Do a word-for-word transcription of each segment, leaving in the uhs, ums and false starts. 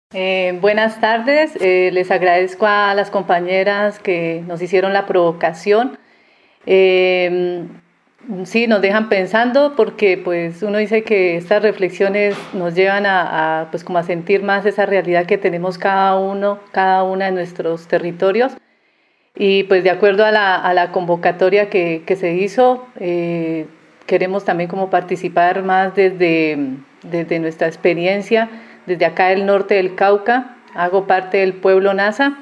Eh, buenas tardes, eh, les agradezco a las compañeras que nos hicieron la provocación. Eh, sí, nos dejan pensando porque pues uno dice que estas reflexiones nos llevan a, a, pues como a sentir más esa realidad que tenemos cada uno, cada una en nuestros territorios. Y pues de acuerdo a la, a la convocatoria que, que se hizo, eh, queremos también como participar más desde, desde nuestra experiencia. Desde acá del norte del Cauca, hago parte del pueblo Nasa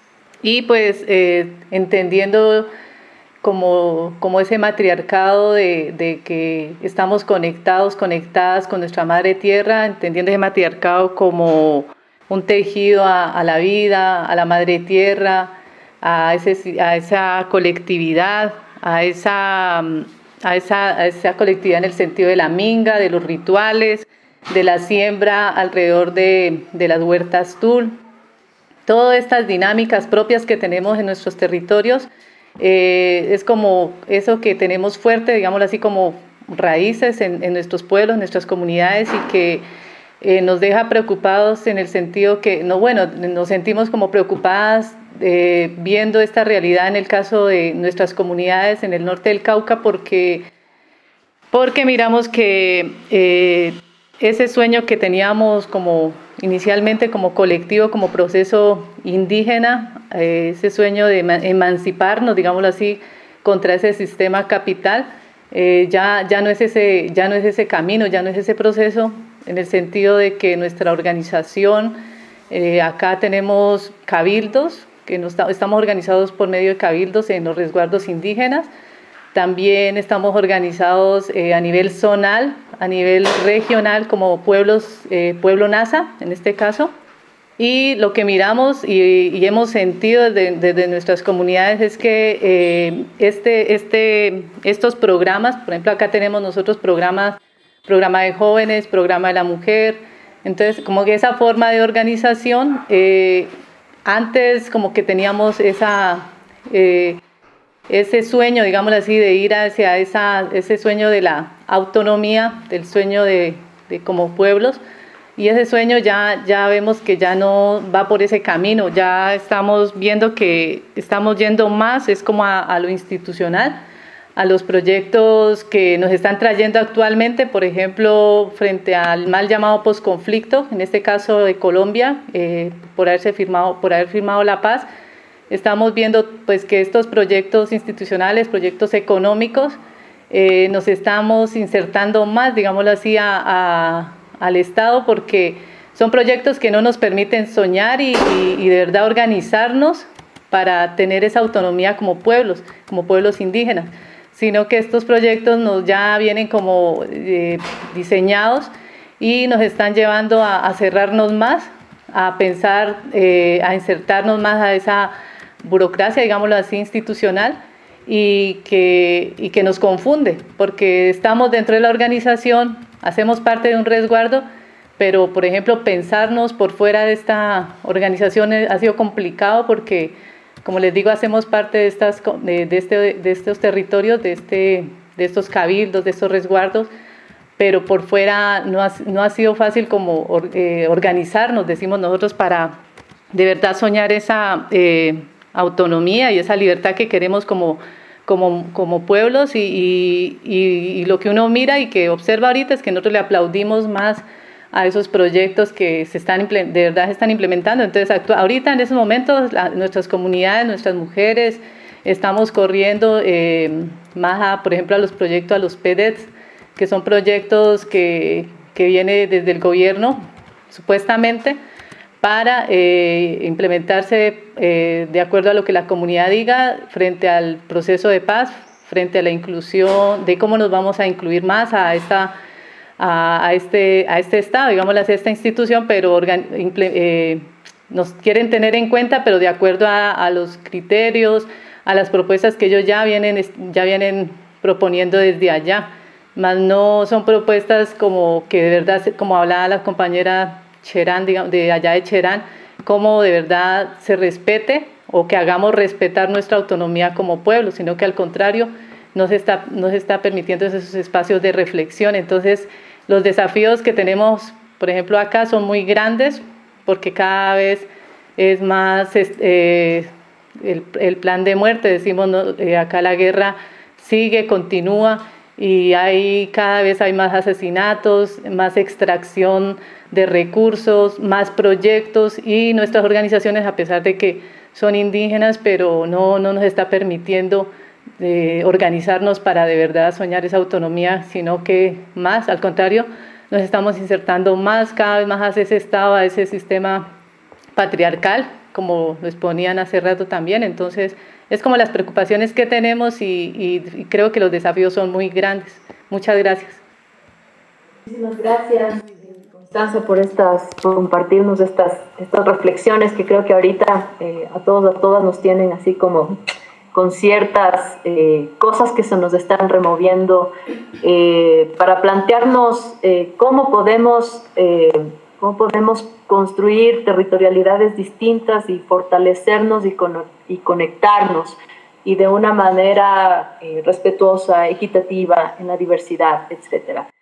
y pues eh, entendiendo como, como ese matriarcado de, de que estamos conectados, conectadas con nuestra madre tierra, entendiendo ese matriarcado como un tejido a, a la vida, a la madre tierra, a, ese, a esa colectividad, a esa, a, esa, a esa colectividad en el sentido de la minga, de los rituales, de la siembra alrededor de, de las huertas tul, todas estas dinámicas propias que tenemos en nuestros territorios, eh, es como eso que tenemos fuerte, digámoslo así, como raíces en, en nuestros pueblos, en nuestras comunidades y que eh, nos deja preocupados en el sentido que, no, bueno, nos sentimos como preocupadas eh, viendo esta realidad en el caso de nuestras comunidades en el norte del Cauca porque, porque miramos que eh, ese sueño que teníamos como inicialmente como colectivo, como proceso indígena, eh, ese sueño de emanciparnos, digámoslo así, contra ese sistema capital, eh, ya, ya, no es ese, ya no es ese camino, ya no es ese proceso, en el sentido de que nuestra organización, eh, acá tenemos cabildos, que nos, estamos organizados por medio de cabildos en los resguardos indígenas. También estamos organizados eh, a nivel zonal, a nivel regional como pueblos, eh, pueblo Nasa en este caso. Y lo que miramos y, y hemos sentido desde, desde nuestras comunidades es que eh, este, este, estos programas, por ejemplo acá tenemos nosotros programas, programa de jóvenes, programa de la mujer, entonces como que esa forma de organización, eh, antes como que teníamos esa... Eh, ese sueño, digámoslo así, de ir hacia esa, ese sueño de la autonomía, del sueño de, de como pueblos, y ese sueño ya, ya vemos que ya no va por ese camino, ya estamos viendo que estamos yendo más, es como a, a lo institucional, a los proyectos que nos están trayendo actualmente, por ejemplo, frente al mal llamado posconflicto, en este caso de Colombia, eh, por haberse firmado, por haber firmado la paz. Estamos viendo pues, que estos proyectos institucionales, proyectos económicos, eh, nos estamos insertando más, digámoslo así, a, a, al Estado porque son proyectos que no nos permiten soñar y, y, y de verdad organizarnos para tener esa autonomía como pueblos, como pueblos indígenas, sino que estos proyectos nos ya vienen como eh, diseñados y nos están llevando a, a cerrarnos más, a pensar, eh, a insertarnos más a esa burocracia, digámoslo así, institucional y que, y que nos confunde, porque estamos dentro de la organización, hacemos parte de un resguardo, pero, por ejemplo, pensarnos por fuera de esta organización ha sido complicado porque, como les digo, hacemos parte de, estas, de, de, este, de estos territorios, de, este, de estos cabildos, de estos resguardos, pero por fuera no ha, no ha sido fácil como eh, organizarnos, decimos nosotros, para de verdad soñar esa... Eh, autonomía y esa libertad que queremos como, como, como pueblos y, y, y, y lo que uno mira y que observa ahorita es que nosotros le aplaudimos más a esos proyectos que se están, de verdad se están implementando. Entonces, ahorita en esos momentos, la, nuestras comunidades, nuestras mujeres, estamos corriendo eh, más, a, por ejemplo, a los proyectos, a los P D E Ts, que son proyectos que, que vienen desde el gobierno, supuestamente, para eh, implementarse eh, de acuerdo a lo que la comunidad diga frente al proceso de paz, frente a la inclusión, de cómo nos vamos a incluir más a, esta, a, a, este, a este Estado, digamos, a esta institución, pero organ, eh, nos quieren tener en cuenta, pero de acuerdo a, a los criterios, a las propuestas que ellos ya vienen, ya vienen proponiendo desde allá, más no son propuestas como que de verdad, como hablaba la compañera Cherán, digamos, de allá de Cherán, cómo de verdad se respete o que hagamos respetar nuestra autonomía como pueblo, sino que al contrario no se está, no se está permitiendo esos espacios de reflexión. Entonces, los desafíos que tenemos, por ejemplo, acá son muy grandes porque cada vez es más eh, el, el plan de muerte, decimos, ¿no? Eh, acá la guerra sigue, continúa, y hay, cada vez hay más asesinatos, más extracción de recursos, más proyectos, y nuestras organizaciones, a pesar de que son indígenas, pero no, no nos está permitiendo eh, organizarnos para de verdad soñar esa autonomía, sino que más, al contrario, nos estamos insertando más, cada vez más a ese estado, a ese sistema patriarcal, como lo exponían hace rato también. Entonces, es como las preocupaciones que tenemos, y, y, y creo que los desafíos son muy grandes. Muchas gracias. Muchísimas gracias, Constanza, por estas, por compartirnos estas, estas reflexiones que creo que ahorita eh, a todos, a todas nos tienen así como con ciertas eh, cosas que se nos están removiendo eh, para plantearnos eh, cómo podemos eh, cómo podemos construir territorialidades distintas y fortalecernos y, con, y conectarnos, y de una manera eh, respetuosa, equitativa, en la diversidad, etcétera.